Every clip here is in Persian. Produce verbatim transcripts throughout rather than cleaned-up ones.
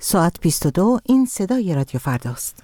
ساعت بیست و دو. این صدای رادیو فرداست.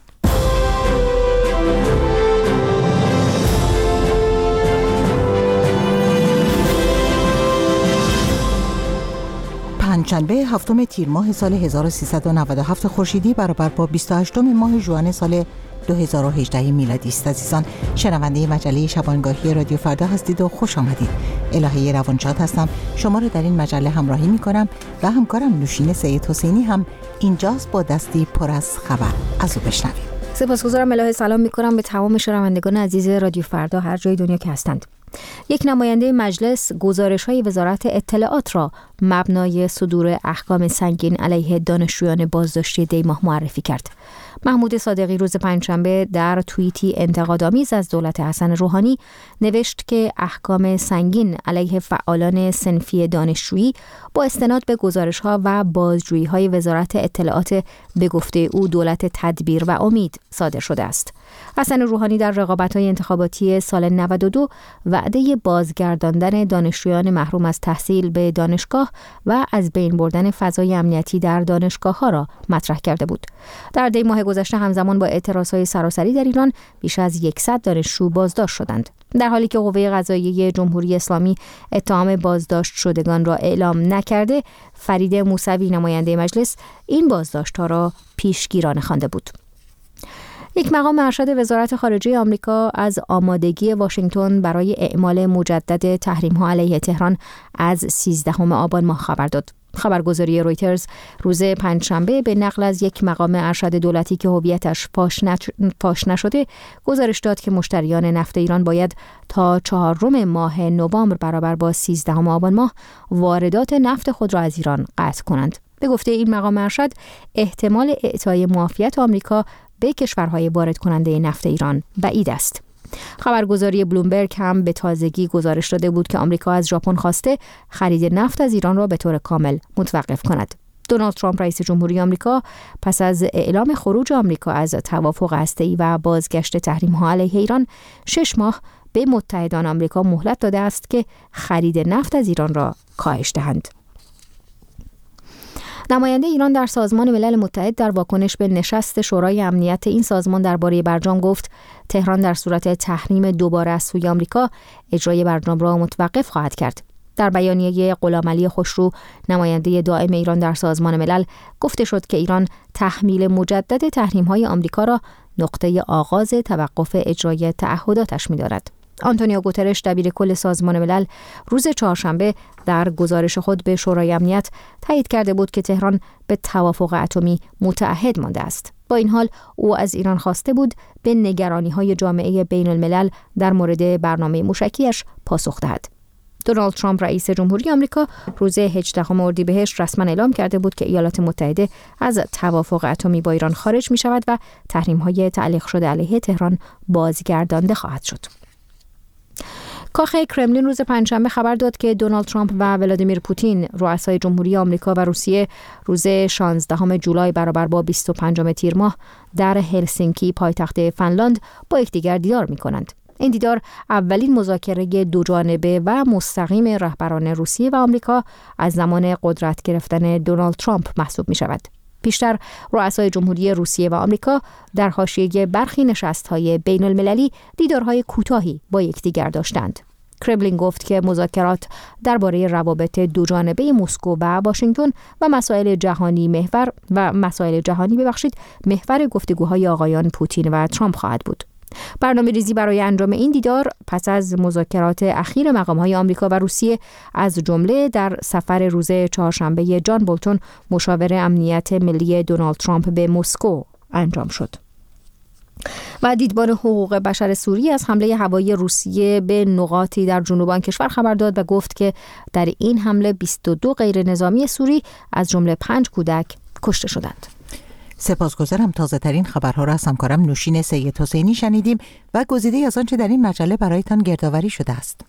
پنجشنبه هفتم تیر ماه سال هزار و سیصد و نود و هفت خورشیدی برابر با بیست و هشتم ماه ژوئن سال دو هزار و هجده میلادی است. عزیزان شنونده مجله شبانگاهی رادیو فردا هستید و خوش آمدید. الهه روانشاد هستم. شما رو در این مجله همراهی می کنم و همکارم نوشین سید حسینی هم اینجاست با دستی پر از خبر. از او بشنویم. سپاسگزارم الهه. سلام می کنم به تمام شنوندگان عزیز رادیو فردا هر جای دنیا که هستند. یک نماینده مجلس گزارش‌های وزارت اطلاعات را مبنای صدور احکام سنگین علیه دانشجویان بازداشتی دی ماه معرفی کرد. محمود صادقی روز پنجشنبه در توییتی انتقادآمیز از دولت حسن روحانی نوشت که احکام سنگین علیه فعالان صنفی دانشجویی با استناد به گزارش‌ها و بازجویی‌های وزارت اطلاعات به گفته او دولت تدبیر و امید صادر شده است. حسن روحانی در رقابت‌های انتخاباتی سال نود و دو وعده بازگرداندن دانشجویان محروم از تحصیل به دانشگاه و از بین بردن فضای امنیتی در دانشگاه‌ها را مطرح کرده بود. در دی ماه گذشته همزمان با اعتراضهای سراسری در ایران بیش از صد دانشجو بازداشت شدند. در حالی که قوه قضاییه جمهوری اسلامی اتهام بازداشت شدگان را اعلام نکرده، فرید موسوی نماینده مجلس این بازداشت‌ها را پیشگیرانه خوانده بود. یک مقام ارشد وزارت خارجه آمریکا از آمادگی واشنگتن برای اعمال مجدد تحریم‌ها علیه تهران از سیزدهم آبان ماه خبر داد. خبرگزاری رویترز روز پنجشنبه به نقل از یک مقام ارشد دولتی که هویتش فاش نشده گزارش داد که مشتریان نفت ایران باید تا چهارم ماه نوامبر برابر با سیزدهم آبان ماه واردات نفت خود را از ایران قطع کنند. به گفته این مقام ارشد احتمال اعطای معافیت آمریکا به کشورهای وارد کننده نفت ایران بعید است. خبرگزاری بلومبرگ هم به تازگی گزارش داده بود که آمریکا از ژاپن خواسته خرید نفت از ایران را به طور کامل متوقف کند. دونالد ترامپ رئیس جمهوری آمریکا پس از اعلام خروج آمریکا از توافق هسته‌ای و بازگشت تحریم‌ها علیه ایران شش ماه به متحدان آمریکا مهلت داده است که خرید نفت از ایران را کاهش دهند. نماینده ایران در سازمان ملل متحد در واکنش به نشست شورای امنیت این سازمان درباره برجام گفت تهران در صورت تحریم دوباره از سوی آمریکا اجرای برجام را متوقف خواهد کرد. در بیانیه غلامعلی خوشرو نماینده دائم ایران در سازمان ملل گفته شد که ایران تحمیل مجدد تحریم‌های آمریکا را نقطه آغاز توقف اجرای تعهداتش می‌دارد. آنتونیو گوترش دبیر کل سازمان ملل روز چهارشنبه در گزارش خود به شورای امنیت تایید کرده بود که تهران به توافق اتمی متعهد مانده است. با این حال او از ایران خواسته بود به نگرانی‌های جامعه بین الملل در مورد برنامه موشکیش پاسخ دهد. دونالد ترامپ رئیس جمهوری آمریکا روز هجدهم اردیبهشت رسما اعلام کرده بود که ایالات متحده از توافق اتمی با ایران خارج می‌شود و تحریم‌های تعلیق شده علیه تهران بازگردانده خواهد شد. کاخ کرملین روز پنجشنبه خبر داد که دونالد ترامپ و ولادیمیر پوتین رؤسای جمهوری آمریکا و روسیه روز شانزدهم جولای برابر با بیست و پنجم تیر ماه در هلسینکی پایتخت فنلاند با یکدیگر دیدار می‌کنند. این دیدار اولین مذاکره دوجانبه و مستقیم رهبران روسیه و آمریکا از زمان قدرت گرفتن دونالد ترامپ محسوب می‌شود. پیشتر رؤسای جمهوری روسیه و آمریکا در حاشیه برخی نشست‌های بین المللی دیدارهای کوتاهی با یکدیگر داشتند. کرملین گفت که مذاکرات درباره روابط دوجانبه مسکو و واشنگتن و مسائل جهانی محور و مسائل جهانی ببخشید محور گفتگوهای آقایان پوتین و ترامپ خواهد بود. برنامه ریزی برای انجام این دیدار پس از مذاکرات اخیر مقام‌های آمریکا و روسیه از جمله در سفر روز چهارشنبه جان بولتون مشاور امنیت ملی دونالد ترامپ به مسکو انجام شد. و دیدبان حقوق بشر سوریه از حمله هوایی روسیه به نقاطی در جنوب آن کشور خبر داد و گفت که در این حمله بیست و دو غیر نظامی سوری از جمله پنج کودک کشته شدند. سپاسگزارم. تازه ترین خبرها را از همکارم نوشین سید حسینی شنیدیم و گزیده از آنچه در این مجله برایتان گردآوری شده است.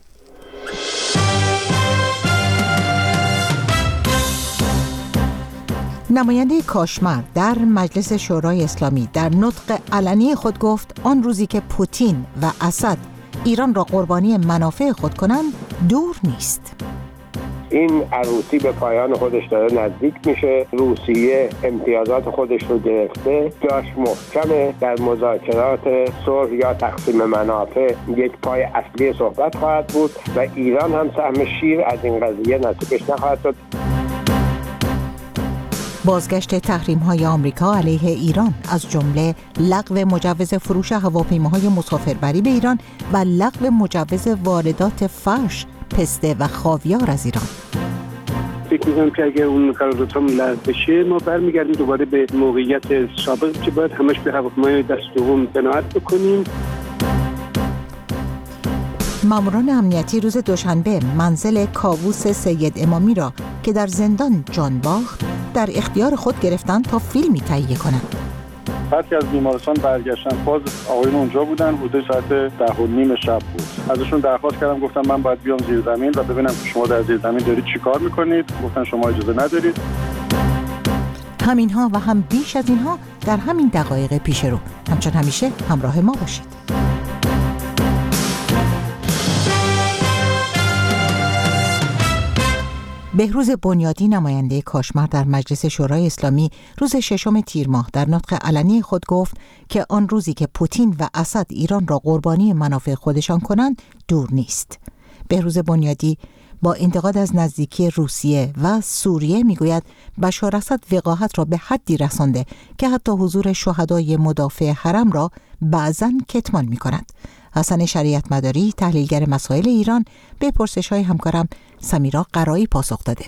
نماینده کاشمر در مجلس شورای اسلامی در نطق علنی خود گفت آن روزی که پوتین و اسد ایران را قربانی منافع خود کنند دور نیست. این عروسی به پایان خودش داره نزدیک میشه. روسیه امتیازات خودش رو گرفته، جاش محکمه، در مذاکرات صلح یا تقسیم منافع یک پای اصلی صحبت خواهد بود و ایران هم سهم شیر از این قضیه نصیبش نخواهد شد. بازگشت تحریم‌های آمریکا علیه ایران، از جمله لغو مجوز فروش هواپیماهای مسافربری به ایران و لغو مجوز واردات فرش، پسته و خاویار از ایران. فکر می‌کنم که اگر اون قراردادها لغو بشه ما برمیگردیم دوباره به موقعیت سابق که باید همش به هواپیمای دست دوم قناعت بکنیم. ماموران امنیتی روز دوشنبه منزل کاووس سید امامی را که در زندان جان باخت در اختیار خود گرفتند تا فیلمی تهیه کنند. وقتی از بیمارستان برگشتن باز آقایون اونجا بودن، حدود ساعت ده و نیم شب بود. ازشون درخواست کردم، گفتم من باید بیام زیر زمین و ببینم که شما در زیر زمین دارید چی کار میکنید. گفتن شما اجازه ندارید. همینها و هم بیش از اینها در همین دقایق پیش رو. همچون همیشه همراه ما باشید. بهروز بنیادی، نماینده کاشمر در مجلس شورای اسلامی، روز ششم تیر ماه در نطق علنی خود گفت که آن روزی که پوتین و اسد ایران را قربانی منافع خودشان کنند دور نیست. بهروز بنیادی با انتقاد از نزدیکی روسیه و سوریه میگوید بشار اسد وقاحت را به حدی رسانده که حتی حضور شهدای مدافع حرم را بعضاً کتمان می‌کند. حسن شریعت مداری، تحلیلگر مسائل ایران، به پرسش‌های همکارم سمیرا قرایی پاسخ داده.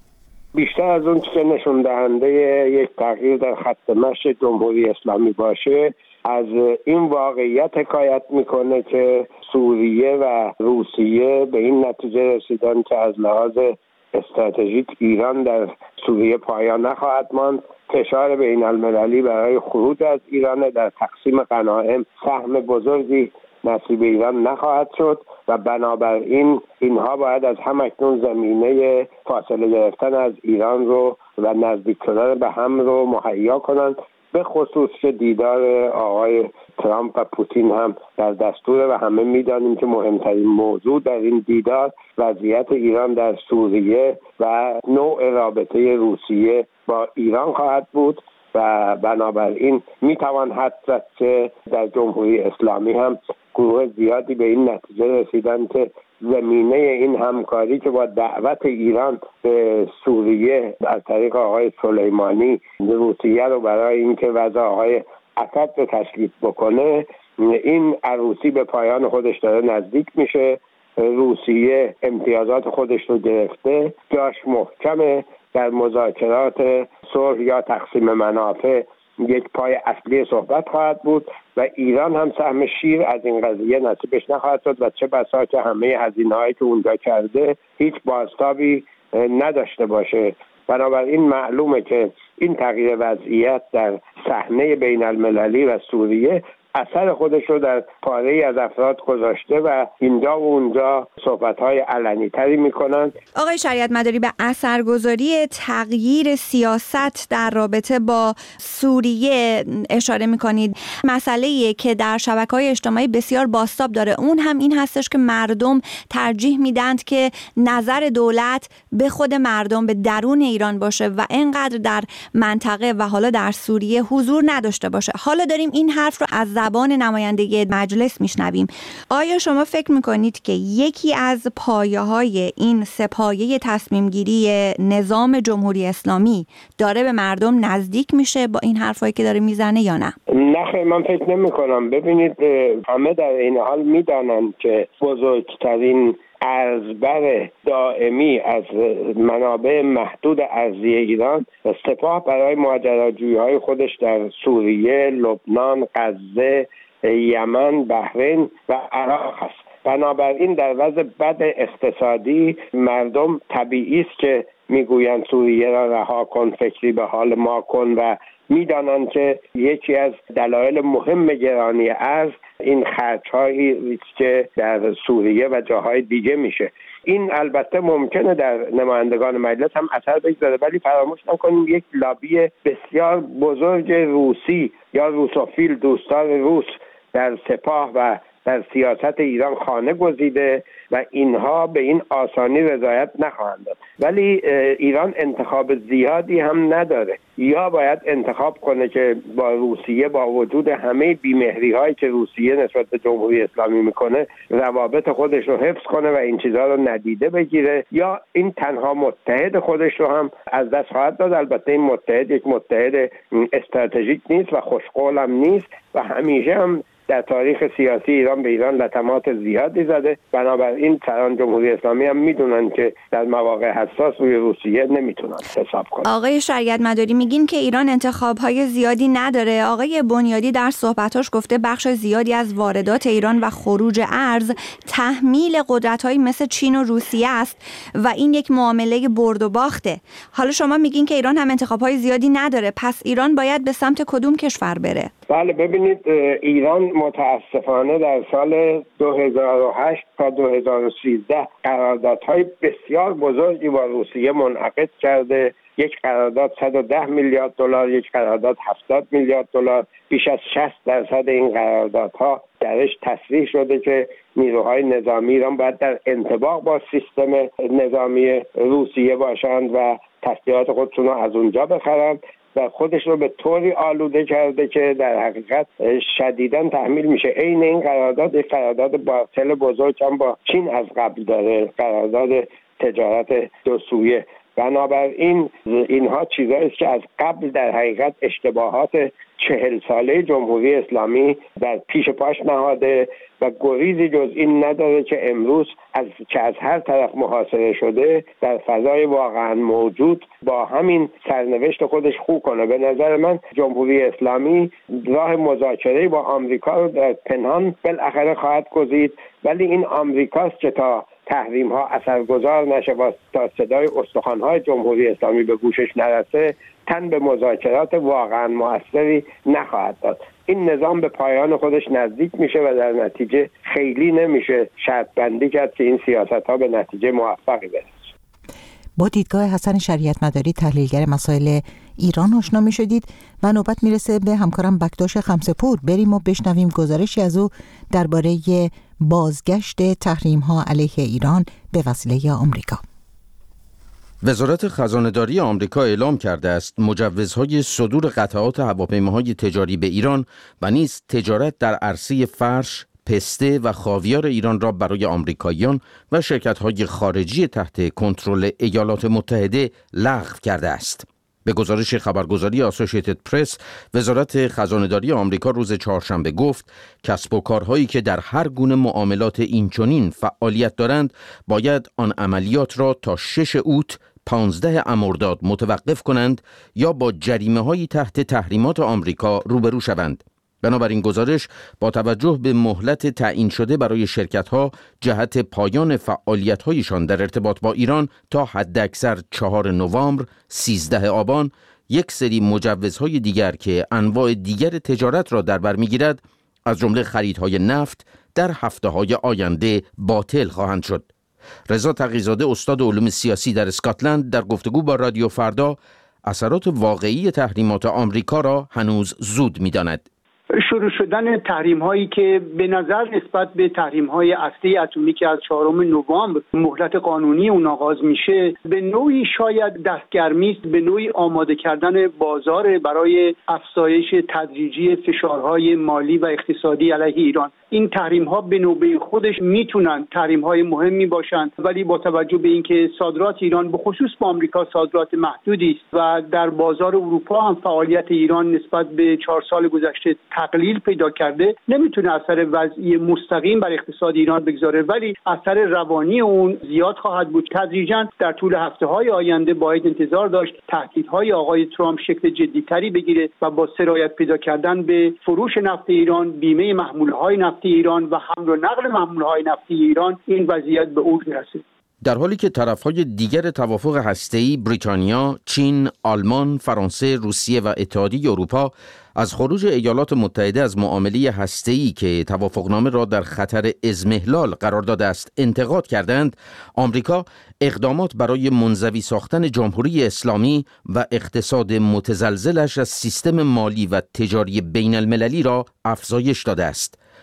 بیشتر از اون که نشون دهنده یک تغییر در خط مشی جمهوری اسلامی باشه، از این واقعیت حکایت میکنه که سوریه و روسیه به این نتیجه رسیدن که از لحاظ استراتژیک ایران در سوریه پایان نخواهد ماند. فشار بین المللی برای خروج از ایران در تقسیم غنایم سهم بزرگی نصیب ایران نخواهد شد و بنابراین اینها باید از همکنون زمینه فاصله گرفتن از ایران رو و نزدیک شدن به هم رو مهیا کنند، به خصوص که دیدار آقای ترامپ و پوتین هم در دستور و همه میدانیم که مهمترین موضوع در این دیدار وضعیت ایران در سوریه و نوع رابطه روسیه با ایران خواهد بود و بنابراین میتوان حد زد که در جمهوری اسلامی هم گروه زیادی به این نتیجه رسیدن که زمینه این همکاری که با دعوت ایران به سوریه از طریق آقای سلیمانی روسیه رو برای اینکه وضع آقای اسد رو تسلیط بکنه، این عروسی به پایان خودش داره نزدیک میشه. روسیه امتیازات خودش رو گرفته، جاش محکمه، در مذاکرات صلح یا تقسیم منافع یک پای اصلی صحبت خواهد بود و ایران هم سهم شیر از این قضیه نصیبش نخواهد شد و چه بسا که همه هزینه‌هایی که اونجا کرده هیچ بازتابی نداشته باشه. بنابراین معلومه که این تغییر وضعیت در صحنه بین المللی و سوریه اثر خودش رو در پاره‌ای از افراد گذاشته و اینجا و اونجا صحبت‌های علنی تری می‌کنند. آقای شریعت مداری، به اثرگذاری تغییر سیاست در رابطه با سوریه اشاره می‌کنید. مسئله‌ای که در شبکه‌های اجتماعی بسیار بازتاب داره اون هم این هستش که مردم ترجیح میدند که نظر دولت به خود مردم، به درون ایران باشه و اینقدر در منطقه و حالا در سوریه حضور نداشته باشه. حالا داریم این حرف رو از زبان نمایندگی مجلس میشنویم. آیا شما فکر میکنید که یکی از پایه‌های این سه‌پایه تصمیم گیری نظام جمهوری اسلامی داره به مردم نزدیک میشه با این حرفایی که داره میزنه یا نه؟ نه، من فکر نمی کنم. ببینید، همه در این حال میدانند که بزرگترین ارزبر دائمی از منابع محدود ارضی ایران سپاه برای ماجراجویی‌های خودش در سوریه، لبنان، غزه، یمن، بحرین و عراق است. بنابراین در وضع بد اقتصادی مردم طبیعی است که میگویند سوریه را رها کن، فکری به حال ما کن و میدانند که یکی از دلایل مهم گرانی ارز این خرج‌هایی است که در سوریه و جاهای دیگه میشه. این البته ممکنه در نمایندگان مجلس هم اثر بگذاره، ولی فراموش نکنیم یک لابی بسیار بزرگ روسی یا روسوفیل، دوستان روس در سپاه و در سیاست ایران خانه گزیده و اینها به این آسانی رضایت نخواهند داد. ولی ایران انتخاب زیادی هم نداره، یا باید انتخاب کنه که با روسیه با وجود همه بیمهری هایی که روسیه نسبت به جمهوری اسلامی میکنه روابط خودش رو حفظ کنه و این چیزها رو ندیده بگیره، یا این تنها متحد خودش رو هم از دست خواهد داد. البته این متحد یک متحد استراتژیک نیست و خوشقول هم نیست و همیشه هم در تاریخ سیاسی ایران به ایران لطمات زیادی زده. بنابراین سران جمهوری اسلامی هم میدونن که در مواقع حساس روی روسیه نمیتونن حساب کنن. آقای شریعت مداری میگین که ایران انتخاب‌های زیادی نداره. آقای بنیادی در صحبتاش گفته بخش زیادی از واردات ایران و خروج ارز تحمیل قدرت‌هایی مثل چین و روسیه است و این یک معامله برد و باخته. حالا شما میگین که ایران هم انتخاب‌های زیادی نداره، پس ایران باید به سمت کدوم کشور بره؟ بله ببینید، ایران متاسفانه در سال دو هزار و هشت تا دو هزار و سیزده قراردادهای بسیار بزرگی با روسیه منعقد کرده. یک قرارداد صد و ده میلیارد دلار، یک قرارداد هفتاد میلیارد دلار. بیش از شصت درصد این قراردادها درش تصریح شده که نیروهای نظامی ایران باید در انطباق با سیستم نظامی روسیه باشند و تسلیحات خودشون رو از اونجا بخرند و خودش رو به طوری آلوده کرده که در حقیقت شدیداً تحمیل میشه. عین این قرارداد یک قرارداد باطل بزرگ هم با چین از قبل داره، قرارداد تجارت دو سویه. بنابراین اینها چیزایی است که از قبل در حقیقت اشتباهات چهل ساله جمهوری اسلامی در پیش پاش نهاده و گریزی جز این نداره که امروز از که از هر طرف محاصره شده در فضای واقعا موجود با همین سرنوشت خودش خو کنه. به نظر من جمهوری اسلامی راه مذاکره با آمریکا رو در پنهان بالاخره خواهد گزید، ولی این آمریکاست که تا تحریم ها اثرگذار نشه و تا صدای استخوان های جمهوری اسلامی به گوشش نرسه تن به مذاکرات واقعا موثری نخواهد داد. این نظام به پایان خودش نزدیک میشه و در نتیجه خیلی نمیشه شرط بندی کرد که این سیاست ها به نتیجه موفقی برسه. با دیدگاه حسن شریعت مداری تحلیلگر مسائل ایران آشنا می شدید و نوبت میرسه به همکارم بکتاش خمسه‌پور. بریم و بشنویم گزارشی از او درباره بازگشت تحریم ها علیه ایران به وسیله آمریکا. وزارت خزانه‌داری آمریکا اعلام کرده است مجوزهای صدور قطعات هواپیماهای تجاری به ایران و نیز تجارت در عرصه فرش، پسته و خاویار ایران را برای آمریکاییان و شرکت‌های خارجی تحت کنترل ایالات متحده لغو کرده است. به گزارش خبرگزاری آسوشیتد پرس، وزارت خزانه‌داری آمریکا روز چهارشنبه گفت کسب و کارهایی که در هر گونه معاملات اینچنین فعالیت دارند باید آن عملیات را تا شش اوت پانزده مرداد متوقف کنند یا با جریمه‌هایی تحت تحریمات آمریکا روبرو شوند. بنابراین گزارش با توجه به مهلت تعیین شده برای شرکت‌ها جهت پایان فعالیت‌هایشان در ارتباط با ایران تا حداکثر چهارم نوامبر، سیزدهم آبان یک سری مجوزهای دیگر که انواع دیگر تجارت را در بر می‌گیرد از جمله خریدهای نفت در هفته‌های آینده باطل خواهند شد. رضا تقی‌زاده استاد علوم سیاسی در اسکاتلند در گفتگو با رادیو فردا اثرات واقعی تحریمات آمریکا را هنوز زود می‌داند. شروع شدن تحریم هایی که به نظر نسبت به تحریم های هسته اتمی که از چهارم نوامبر مهلت قانونی اون آغاز میشه به نوعی شاید دستگرمی است، به نوعی آماده کردن بازار برای افزایش تدریجی فشارهای مالی و اقتصادی علیه ایران. این تحریم ها به نوبه خودش میتونن تحریم های مهمی باشند، ولی با توجه به اینکه صادرات ایران به خصوص با آمریکا صادرات محدودی است و در بازار اروپا هم فعالیت ایران نسبت به چهار سال گذشته تقلیل پیدا کرده، نمیتونه اثر وضعی مستقیم بر اقتصاد ایران بگذاره، ولی اثر روانی اون زیاد خواهد بود. تدریجاً در طول هفته‌های آینده باید انتظار داشت تهدیدهای آقای ترامپ شکل جدی‌تری بگیره و با سرایت پیدا کردن به فروش نفت ایران، بیمه محموله‌های نفت ایران و حمل و نقل محموله‌های نفتی ایران این وضعیت به اوج میرسه. در حالی که طرف‌های دیگر توافق هسته‌ای بریتانیا، چین، آلمان، فرانسه، روسیه و اتحادیه اروپا از خروج ایالات متحده از معامله هسته‌ای که توافقنامه را در خطر اضمحلال قرار داده است انتقاد کردند، آمریکا اقدامات برای منزوی ساختن جمهوری اسلامی و اقتصاد متزلزلش از سیستم مالی و تجاری بین المللی را افزایش داده است.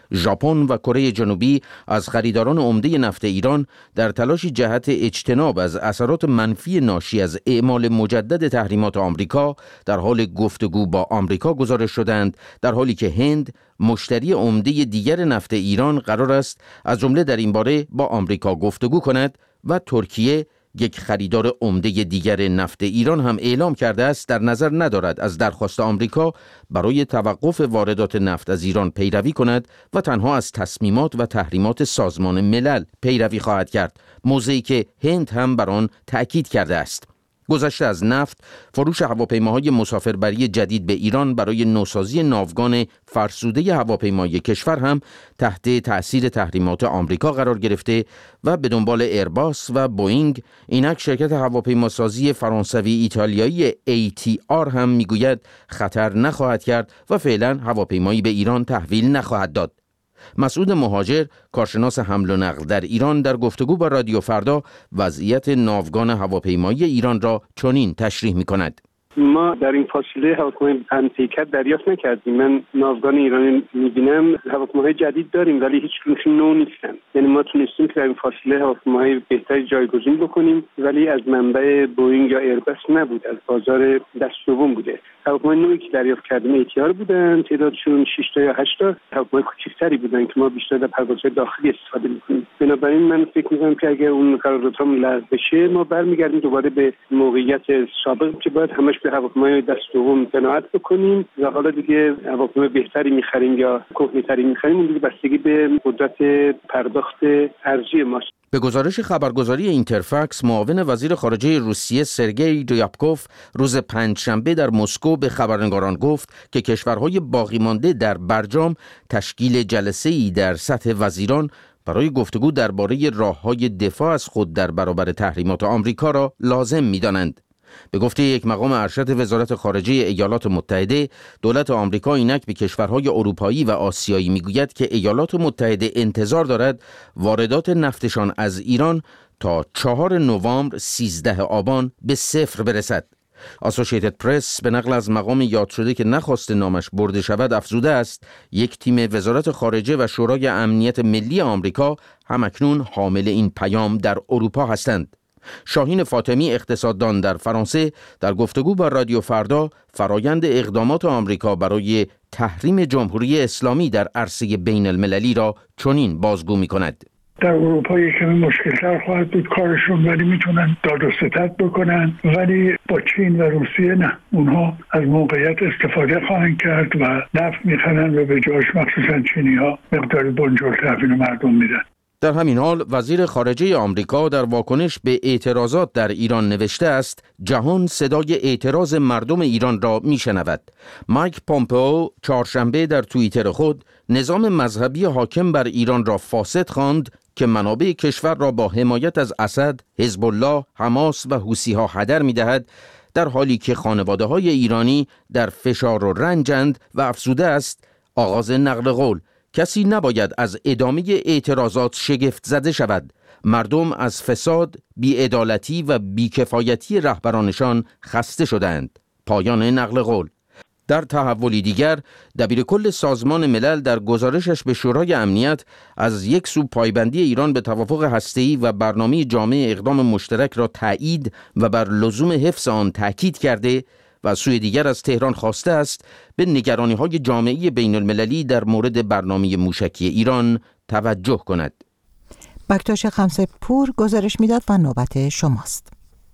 ژاپن و کره جنوبی از خریداران عمده نفت ایران در تلاشی جهت اجتناب از اثرات منفی ناشی از اعمال مجدد تحریمات آمریکا در حال گفتگو با آمریکا گزارش شدند، در حالی که هند مشتری عمده دیگر نفت ایران قرار است از جمله در این باره با آمریکا گفتگو کند و ترکیه یک خریدار عمده دیگر نفت ایران هم اعلام کرده است در نظر ندارد از درخواست آمریکا برای توقف واردات نفت از ایران پیروی کند و تنها از تصمیمات و تحریمات سازمان ملل پیروی خواهد کرد، موضعی که هند هم بر آن تأکید کرده است. گذشته از نفت، فروش هواپیماهای مسافربری جدید به ایران برای نوسازی ناوگان فرسوده هواپیمایی کشور هم تحت تأثیر تحریمات آمریکا قرار گرفته و به دنبال ایرباس و بوئینگ، اینک شرکت هواپیماسازی فرانسوی ایتالیایی ای تی آر هم میگوید خطر نخواهد کرد و فعلا هواپیمایی به ایران تحویل نخواهد داد. مسعود مهاجر، کارشناس حمل و نقل در ایران، در گفتگو با رادیو فردا وضعیت ناوگان هواپیمایی ایران را چنین تشریح می‌کند. ما در این فاصله هواپیمای پنپیکر دریافت نکردیم. من ناوگان ایرانی می‌بینم هواپیماهای جدید داریم ولی هیچ کدومشون نو نیستن. یعنی ما تونستیم که در این فاصله هواپیماهای بهتری جایگزین بکنیم ولی از منبع بوئینگ یا ایرباس نبود، از بازار دست دوم بوده. هواپیمای نوعی که دریافت کردیم ای تی آر بودن، تعدادشون شش تا یا هشت تا. هواپیمای کوچکتری بودن که ما بیشتر در پروازهای داخلی استفاده می‌کنیم. بنابراین من فکر می‌کنم که اگر اون قراردادها لغو بشه ما برمیگردیم دوباره به موقعیت سابق که باید همش به هواپیمای دست دوم قناعت بکنیم و حالا دیگه هواپیمای بهتری می‌خریم یا کهنه‌تری می‌خریم، اون دیگه بستگی به قدرت پرداخت ارزی ماست. به گزارش خبرگزاری اینترفکس، معاون وزیر خارجه روسیه سرگئی ریابکوف روز پنجشنبه در مسکو به خبرنگاران گفت که کشورهای باقی مانده در برجام تشکیل جلسه‌ای در سطح وزیران برای گفتگو درباره راه‌های دفاع از خود در برابر تحریمات آمریکا را لازم می‌دانند. به گفته یک مقام ارشد وزارت خارجه ایالات متحده، دولت آمریکا اینک به کشورهای اروپایی و آسیایی میگوید که ایالات متحده انتظار دارد واردات نفتشان از ایران تا چهارم نوامبر سیزدهم آبان به صفر برسد. آسوشیتد پرس به نقل از مقام یاد شده که نخواست نامش برده شود افزوده است یک تیم وزارت خارجه و شورای امنیت ملی آمریکا همکنون حامل این پیام در اروپا هستند. شاهین فاطمی، اقتصاددان در فرانسه، در گفتگو با رادیو فردا فرایند اقدامات آمریکا برای تحریم جمهوری اسلامی در عرصه بین المللی را چنین بازگو می کند. در اروپا یک کمی مشکل‌تر خواهد بود کارشون، ولی میتونن داد و ستد بکنن، ولی با چین و روسیه نه. اونها از موقعیت استفاده خواهند کرد و نفت میخرن و به جاش مخصوصا چینی‌ها مقداری بنجل تحویل مردم میدن. در همین حال وزیر خارجه آمریکا در واکنش به اعتراضات در ایران نوشته است جهان صدای اعتراض مردم ایران را میشنود. مایک پومپئو چهارشنبه در توییتر خود نظام مذهبی حاکم بر ایران را فاسد خواند که منابع کشور را با حمایت از اسد، حزب الله، حماس و حوثی‌ها هدر می‌دهد، در حالی که خانواده‌های ایرانی در فشار و رنجند و افزوده است آغاز نقل قول. کسی نباید از ادامه اعتراضات شگفت زده شود. مردم از فساد، بی‌عدالتی و بیکفایتی رهبرانشان خسته شدند. پایان نقل قول. در تحولی دیگر، دبیرکل سازمان ملل در گزارشش به شورای امنیت از یک سو پایبندی ایران به توافق هسته‌ای و برنامه جامع اقدام مشترک را تایید و بر لزوم حفظ آن تاکید کرده و از سوی دیگر از تهران خواسته است به نگرانی‌های جامعه بین المللی در مورد برنامه موشکی ایران توجه کند. بکتاش خمسه پور گزارش میداد و نوبت شماست.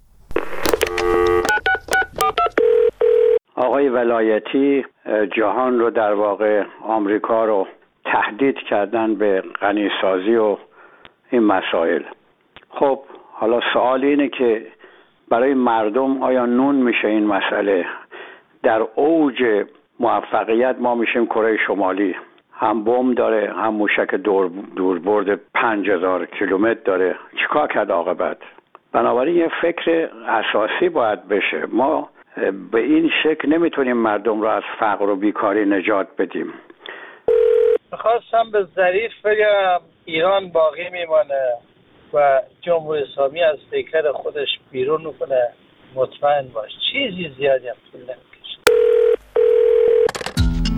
آقای ولایتی جهان رو در واقع آمریکا رو تهدید کردن به غنیسازی و این مسائل. خب حالا سوال اینه که برای مردم آیا نون میشه این مسئله؟ در اوج موفقیت ما میشیم کره شمالی، هم بمب داره، هم موشک دور دوربرد پنج هزار کیلومتر داره. چیکار کرد عاقبت؟ بنابراین یه فکر اساسی باید بشه. ما به این شکل نمیتونیم مردم رو از فقر و بیکاری نجات بدیم. میخواستم به ظریف بگم ایران باقی میمانه و جمهوری اسلامی از پیکر خودش بیرون میکنه، مطمئن باش. چیزی زیادی هم طول نمیکشه.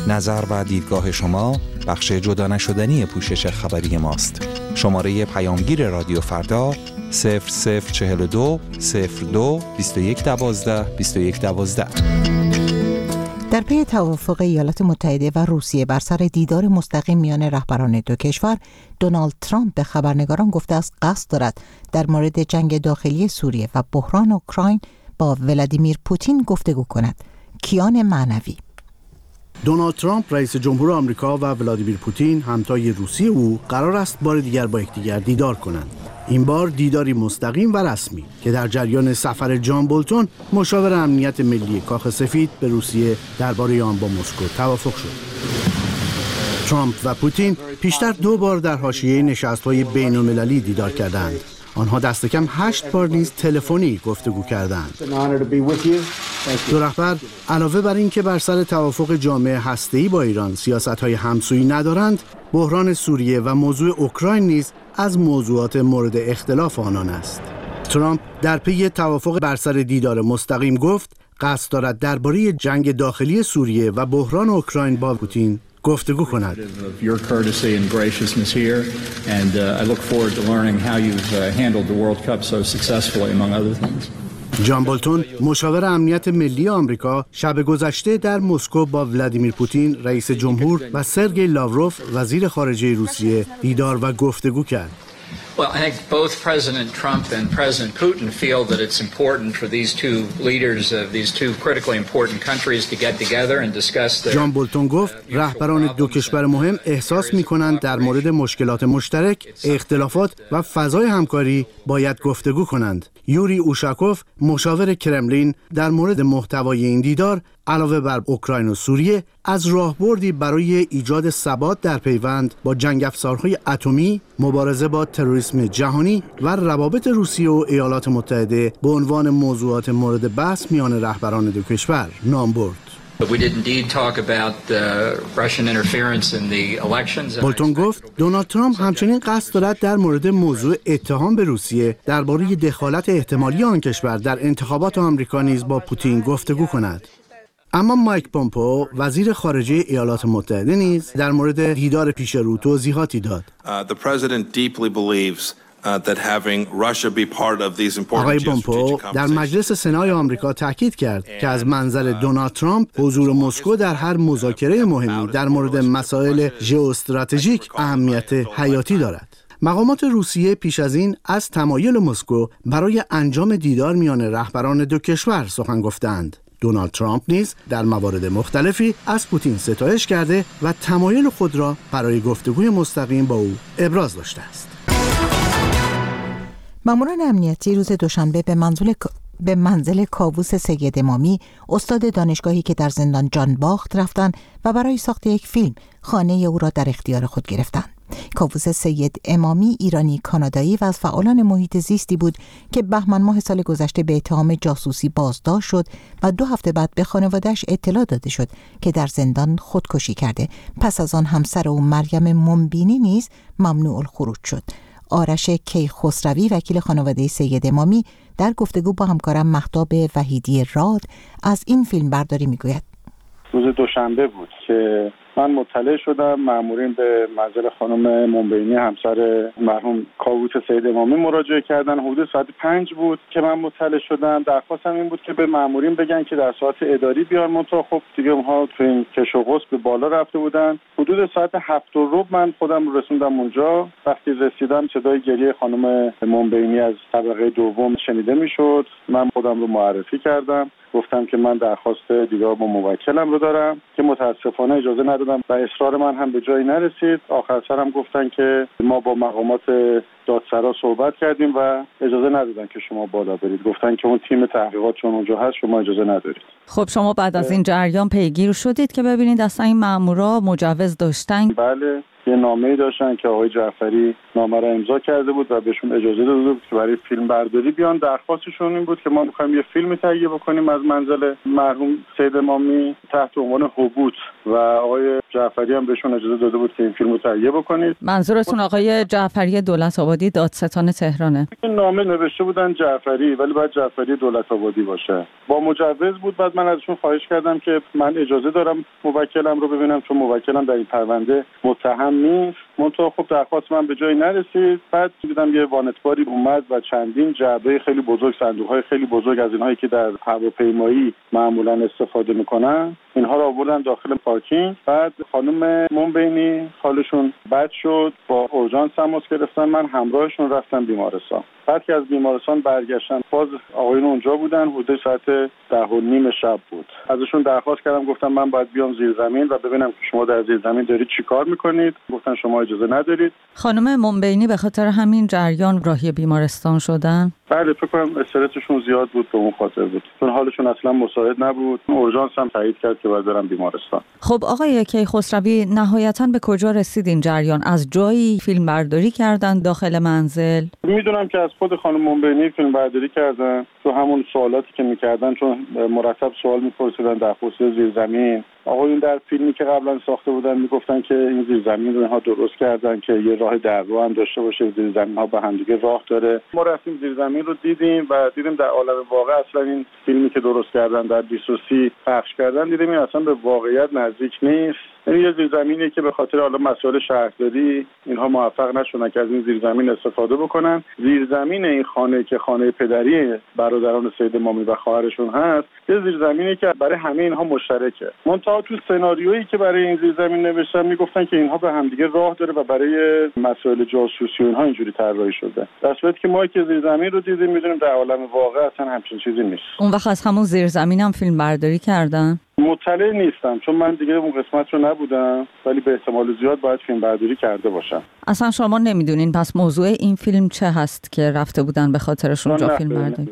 نظر و دیدگاه شما بخش جدا نشدنی پوشش خبری ماست. شماره پیامگیر رادیو فردا صفر صفر چهل و دو صفر دو بیست و یک دوازده بیست و یک دوازده. در پی توافق ایالات متحده و روسیه بر سر دیدار مستقیم میان رهبران دو کشور، دونالد ترامپ به خبرنگاران گفته است قصد دارد در مورد جنگ داخلی سوریه و بحران اوکراین با ولادیمیر پوتین گفتگو کند. کیان معنوی. دونالد ترامپ رئیس جمهور آمریکا و ولادیمیر پوتین همتای روسی او قرار است بار دیگر با یکدیگر دیدار کنند. این بار دیداری مستقیم و رسمی که در جریان سفر جان بولتون مشاور امنیت ملی کاخ سفید به روسیه درباره آن با مسکو توافق شد. ترامپ و پوتین پیشتر دو بار در حاشیه نشست‌های بین‌المللی دیدار کردند. آنها دست کم هشت بار نیز تلفنی گفتگو کردند. دو رهبر علاوه بر این که بر سر توافق جامع هسته‌ای با ایران سیاست‌های همسویی ندارند، بحران سوریه و موضوع اوکراین نیز از موضوعات مورد اختلاف آنان است. ترامپ در پی توافق بر سر دیدار مستقیم گفت قصد دارد درباره جنگ داخلی سوریه و بحران اوکراین با پوتین گفتگو کند. جان بولتون مشاور امنیت ملی آمریکا شب گذشته در مسکو با ولادیمیر پوتین رئیس جمهور و سرگئی لاوروف وزیر خارجه روسیه دیدار و گفتگو کرد. Well, I think both President Trump and President Putin feel that it's important for these two leaders of these two critically important countries to get together and discuss their جان بولتون گفت رهبران دو کشور مهم احساس می‌کنند در مورد مشکلات مشترک، اختلافات و فضای همکاری باید گفتگو کنند. یوری اوشاکوف مشاور کرملین در مورد محتوای این دیدار علاوه بر اوکراین و سوریه از راهبردی برای ایجاد ثبات در پیوند با جنگ افزارهای اتمی، مبارزه با تروریسم جهانی و روابط روسیه و ایالات متحده به عنوان موضوعات مورد بحث میان رهبران دو کشور نام برد. بولتون گفت دونالد ترامپ همچنین قصد دارد در مورد موضوع اتهام به روسیه درباره دخالت احتمالی آن کشور در انتخابات آمریکا نیز با پوتین گفتگو کند. اما مایک پومپئو وزیر خارجه ایالات متحده نیز در مورد دیدار پیش رو توضیحاتی داد. آقای پومپئو در مجلس سنای آمریکا تاکید کرد که از منظر دونالد ترامپ حضور مسکو در هر مذاکره مهمی در مورد مسائل ژئواستراتژیک اهمیت حیاتی دارد. مقامات روسیه پیش از این از تمایل مسکو برای انجام دیدار میان رهبران دو کشور سخن گفتند. دونالد ترامپ نیز در موارد مختلفی از پوتین ستایش کرده و تمایل خود را برای گفتگوی مستقیم با او ابراز داشته است. ماموران امنیتی روز دوشنبه به منزل به منزل کاووس سید امامی، استاد دانشگاهی که در زندان جان باخت، رفتند و برای ساخت یک فیلم خانه او را در اختیار خود گرفتند. کاووس سید امامی ایرانی کانادایی و از فعالان محیط زیستی بود که بهمن ماه سال گذشته به اتهام جاسوسی بازداشت شد و دو هفته بعد به خانواده‌اش اطلاع داده شد که در زندان خودکشی کرده. پس از آن همسر او مریم منبینی نیز ممنوع الخروج شد. آرش کیخسروی وکیل خانواده سید امامی در گفتگو با همکارم مهتاب وحیدی راد از این فیلم برداری میگوید. روز دوشنبه بود که من مطلع شدم مامورین به منزل خانم منبینی همسر مرحوم کاووس سید امامی مراجعه کردن. حدود ساعت پنج بود که من مطلع شدم. درخواستم این بود که به مامورین بگن که در ساعت اداری بیان. منتها خب دیگه اونها تو این کش و قوس به بالا رفته بودن. حدود ساعت هفت و ربع من خودم رسوندم اونجا. وقتی رسیدم صدای گریه خانم منبینی از طبقه دوم شنیده میشد. من خودم رو معرفی کردم، گفتم که من درخواست دیدار با موکلم رو دارم که متاسفانه اجازه ندادم و اصرار من هم به جایی نرسید. آخر سرم گفتن که ما با مقامات دادسرا صحبت کردیم و اجازه ندادن که شما بالا برید. گفتن که اون تیم تحقیقات چون اونجا هست شما اجازه ندارید. خب شما بعد از این جریان پیگیر شدید که ببینید اصلا این مامورا مجوز داشتن؟ بله، یه نامه‌ای داشتن که آقای جعفری نامه را امضا کرده بود و بهشون اجازه داده بود که برای فیلم برداری بیان. درخواستشون این بود که ما می‌خوایم یه فیلم تهیه بکنیم از منزل مرحوم سید امامی تحت عنوان هبوط و آقای جعفری هم بهشون اجازه داده بود که این فیلم رو تهیه بکنید. منظورتون آقای جعفری دولت آبادی دادستان تهرانه؟ این نامه نوشته بودن جعفری ولی باید جعفری دولت آبادی باشه. با مجوز بود. بعد من ازشون خواهش کردم که من اجازه دارم موکلم رو ببینم چون موکلم در این پرونده متهم نیست. منتها خب درخواست من به جایی نرسید. بعد دیدم یه وانتباری اومد و چندین جعبه خیلی بزرگ، صندوق‌های خیلی بزرگ از اینایی که در هواپیمایی معمولا استفاده میکنن، اینها رو آوردن داخل پارکینگ. بعد خانم منبینی حالشون بد شد، با اورژانس تماس گرفتن، من همراهشون رفتم بیمارستان. بعد که از بیمارستان برگشتن باز آقایون اونجا بودن، حدود ساعت ده و نیم شب بود. ازشون درخواست کردم، گفتم من باید بیام زیر زمین و ببینم که شما در زیر زمین دارید چی کار میکنید. گفتن شما اجازه ندارید. خانم منبینی به خاطر همین جریان راهی بیمارستان شدن؟ بله، فکر کنم استرسشون زیاد بود، به اون خاطر بود، چون حالشون اصلا مساعد نبود. اورژانس هم تایید کرد که باید برن بیمارستان. خب آقای کیخسروی، نهایتاً به کجا رسید این جریان؟ از جایی فیلم برداری کردن داخل منزل؟ میدونم که از خود خانم منبینی فیلم برداری کردن، تو همون سوالاتی که میکردن، چون مرتب سوال میپرسیدن در خصوص زیرزمین. آقایون در فیلمی که قبلا ساخته بودن میگفتن که این زیرزمین رو اینها درست کردن که یه راه دررو هم داشته باشه، زیرزمین ها به هم دیگه راه داره. ما رفتیم زیرزمین رو دیدیم و دیدیم در عالم واقع اصلا این فیلمی که درست کردن در بی سی سی پخش کردن، دیدیم این اصلا به واقعیت نزدیک نیست. این یه زیرزمینیه که به خاطر حالا مسائل شهرداری اینها موفق نشدن که از این زیرزمین استفاده بکنن. زیرزمین این خانه که خانه پدری برادران سید امامی و خواهرشون هست، یه زیرزمینی که برای همه اینها مشترکه. منتها تو سناریویی که برای این زیرزمین نوشتن میگفتن که اینها به همدیگه راه داره و برای مسائل جاسوسی و اینها اینجوری طراحی شده. در صورتی که ما که زیرزمین رو دیدیم میدونیم در عالم واقع اصلا همچین چیزی نیست. اون وقت از همون زیرزمین هم فیلم برداری کردن؟ مطلع نیستم چون من دیگه اون قسمت رو نبودم، ولی به احتمال زیاد باید فیلم برداری کرده باشم. اصلا شما نمیدونین پس موضوع این فیلم چه هست که رفته بودن به خاطرشون اونجا فیلم برداری؟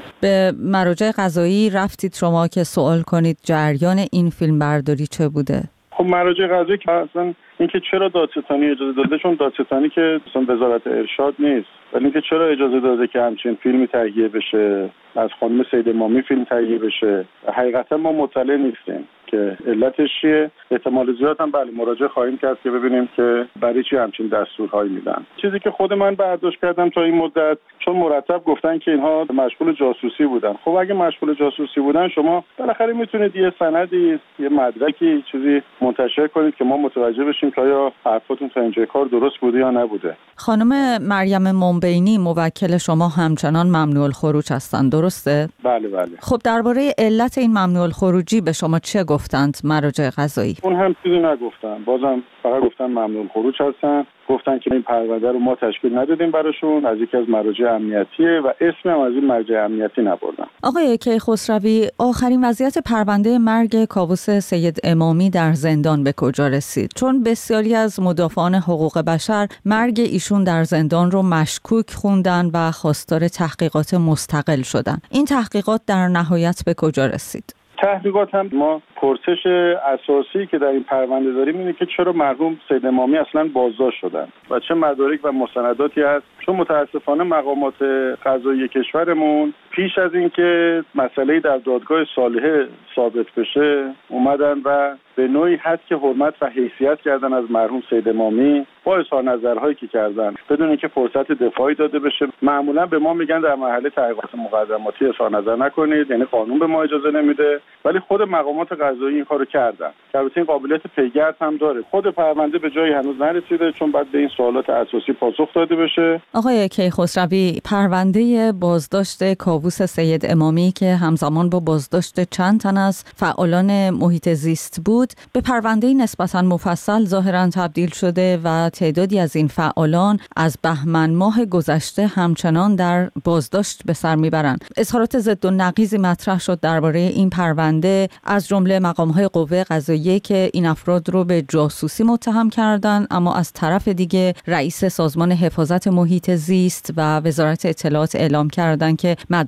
به مراجع قضایی رفتید شما که سوال کنید جریان این فیلم برداری چه بوده؟ خب مراجع قضایی که اصلا اینکه چرا دادستانی اجازه داده، چون دادستانی که اصلا وزارت ارشاد نیست، ولی اینکه چرا اجازه داده که همچین فیلمی تهیه بشه، از خانم سید امامی فیلم تهیه بشه، حقیقتا ما مطلع نیستیم که علتش چیه. احتمال زیاد هم بله مراجعه خواهیم کرد که ببینیم که برای چی همچین دستورهایی میدن. چیزی که خود من برداشت کردم تا این مدت، چون مرتب گفتن که اینها مشغول جاسوسی بودن. خب اگه مشغول جاسوسی بودن شما بالاخره میتونید یه سندی، یه مدرکی، چیزی منتشر کنید که ما متوجه بشیم که آیا حرفاتون تا اینجای کار درست بوده یا نبوده. خانم مریم منبینی موکل شما همچنان ممنوع الخروج هستن، درسته؟ بله بله. خب درباره علت این ممنوع الخروجی به شما چه گفتند مراجع قضایی؟ اون هم چیزی نگفتن، بازم فقط گفتن ممنوع الخروج هستن. گفتن که این پرونده رو ما تشکیل ندادیم براشون، از یکی از مراجع امنیتیه و اسم هم از این مراجع امنیتی نبردن. آقای کیخسروی، آخرین وضعیت پرونده مرگ کاووس سید امامی در زندان به کجا رسید؟ چون بسیاری از مدافعان حقوق بشر مرگ ایشون در زندان رو مشکوک خوندن و خواستار تحقیقات مستقل شدن. این تحقیقات در نهایت به کجا رسید؟ تحقیقات هم ما پرسش اساسی که در این پرونده داریم اینه که چرا مرحوم سید امامی اصلا بازداشت شدن و چه مدارک و مستنداتی هست، چون متاسفانه مقامات قضایی کشورمون پیش از اینکه مسئله در دادگاه صالحه ثابت بشه اومدن و به نوعی حد که حرمت و حیثیت کردن از مرحوم سید امامی با اظهار نظرهایی که کردن بدون اینکه فرصت دفاعی داده بشه. معمولا به ما میگن در مرحله تحقیقات مقدماتی اظهار نظر نکنید، یعنی قانون به ما اجازه نمیده، ولی خود مقامات قضایی این کارو کردن. البته این قابلیت پیگرد هم داره. خود پرونده به جایی هنوز نرسیده چون باید به این سوالات اساسی پاسخ داده بشه. آقای کیخسروی، پرونده بازداشت کاووس سید امامی که همزمان با بازداشت چند تن از فعالان محیط زیست بود به پرونده نسبتاً مفصل ظاهراً تبدیل شده و تعدادی از این فعالان از بهمن ماه گذشته همچنان در بازداشت به سر میبرند. اظهارات ضد و نقیضی مطرح شد درباره این پرونده، از جمله مقام‌های قوه قضاییه که این افراد رو به جاسوسی متهم کردند، اما از طرف دیگه رئیس سازمان حفاظت محیط زیست و وزارت اطلاعات اعلام کردند که مدرک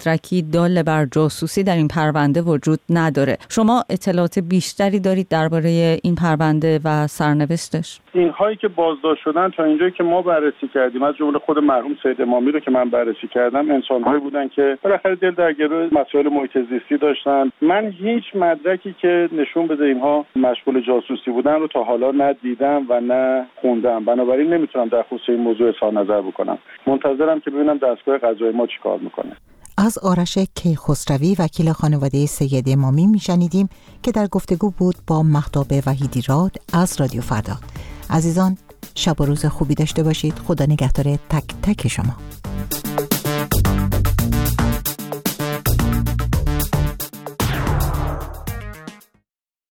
مدرکی دال بر جاسوسی در این پرونده وجود نداره. شما اطلاعات بیشتری دارید درباره این پرونده و سرنوشتش؟ اینهایی که بازداشت شدن تا اینجایی که ما بررسی کردیم، از جمله خود مرحوم سید امامی رو که من بررسی کردم، انسان‌هایی بودن که بالاخره دل در گروه مسائل محیط زیستی داشتن. من هیچ مدرکی که نشون بده اینها مشغول جاسوسی بودن رو تا حالا نه دیدم و نه خوندم، بنابراین نمیتونم در خصوص این موضوع اظهار نظر بکنم. منتظرم که ببینم دستگاه قضایی ما چیکار میکنه. از آرش کیخسروی وکیل خانواده سید امامی میشنیدیم که در گفتگو بود با مهتاب وحیدی راد از رادیو فردا. عزیزان، شب و روز خوبی داشته باشید. خدا نگهدار تک تک شما.